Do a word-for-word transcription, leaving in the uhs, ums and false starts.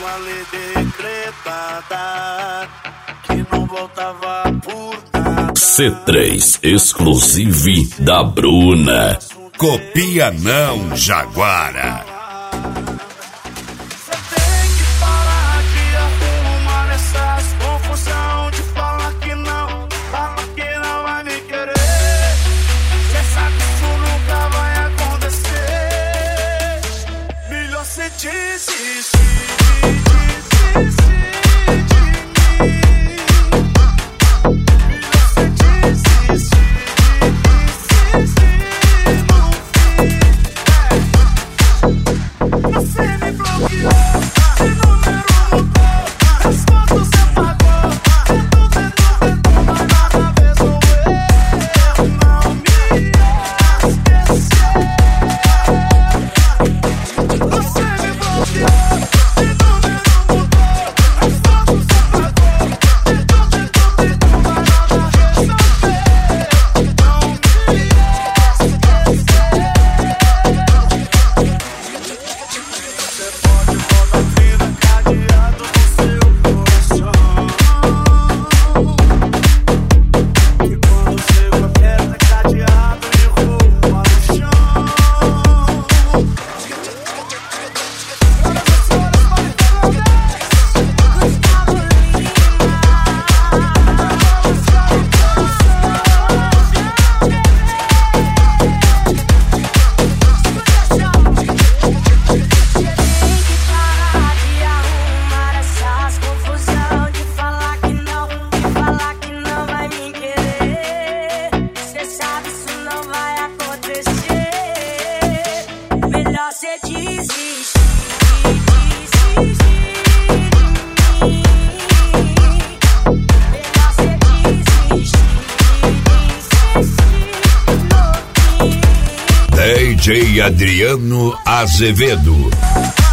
uma lei decretada que não voltava por nada. C três Exclusive da Bruna. Copia não, Jaguara. Você tem que parar de arrumar essas confusão, de falar que não, falar que não vai me querer. Você sabe que isso nunca vai acontecer. Melhor você desistir. D J Adriano Azevedo.